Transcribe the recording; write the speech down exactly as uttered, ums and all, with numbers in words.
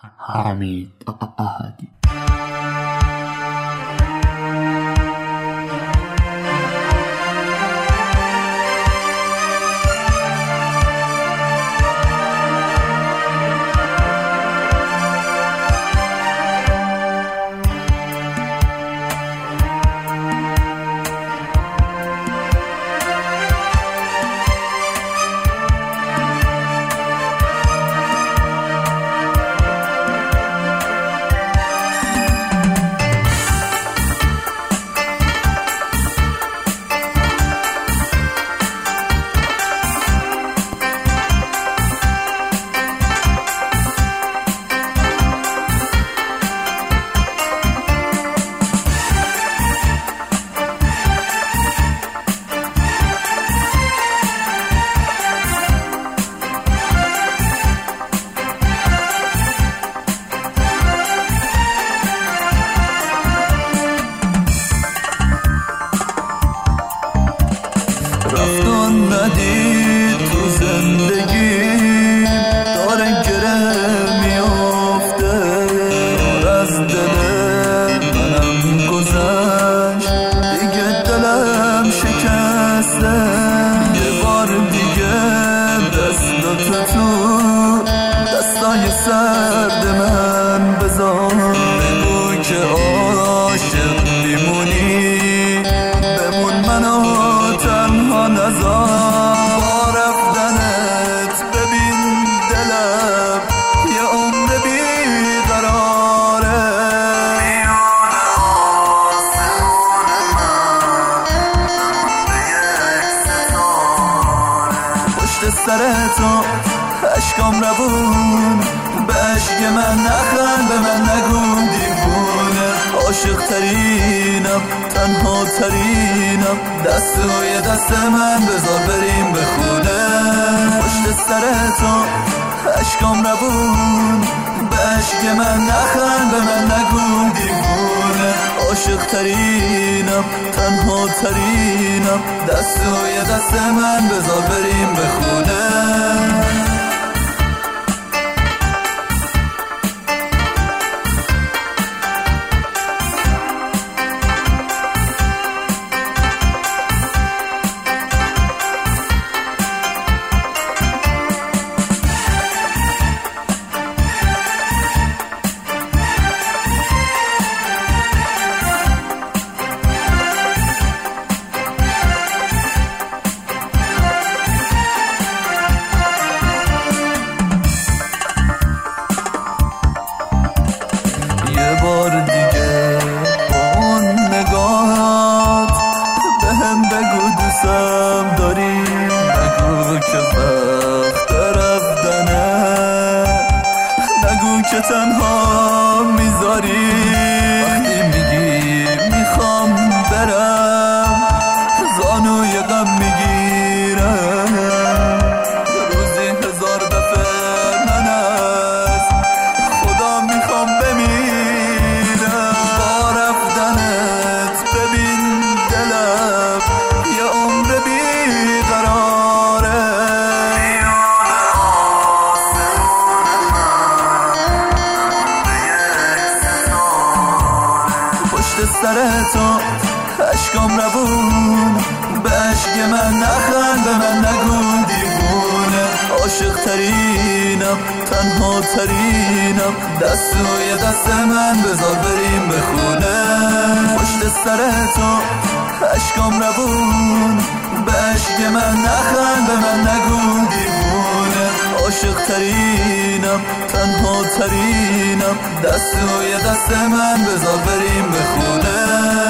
حمید احدی. رفتن ندید تو زندگی داره گره میافته، دار از دل منم گذشت دیگه دلم شکسته. یه بار دیگه دستاتو تو دستای سرد من بذار، بگو که عاشق میمونی بمون منو تنها نذار. با رفتنت ببین دلم یه عمر بیقراره، میونه آسمون من به یک ستاره. پشت سر تو اشکام روون به عشق من نخند، به من نگو دیوونه. عاشق ترینم تنها ترینم، دستوی دست من بذار بریم به خونه. پشت سر تو اشکام روون به عشق من نخند، به من نگو دیوونه. عاشق ترینم تنها ترینم، دستوی دست من بذار بریم به خونه. یه بار دیگه با اون نگاهات به هم بگو دوستم داری، نگو که وقت رفتنه، نگو که تنها میذاری. وقتی میگی میخوام برم زانوی غم میگیرم، روزی هزار دفعه من از خدا میخوام بمیرم. با رفتنت ببین دلم یه عمر بیقراره، میونه آسمون من به یک ستاره. پشت سر تو اشکام روون به عشق من نخند، به من نگو دیوونه. عاشق ترینم تنها ترینم، دستوی دست من بذار بریم به خونه. پشت سر تو اشکام روون به عشق من نخند، به من نگو دیوونه. عاشق ترینم تنها ترینم، دستوی دست من بذار بریم به خونه.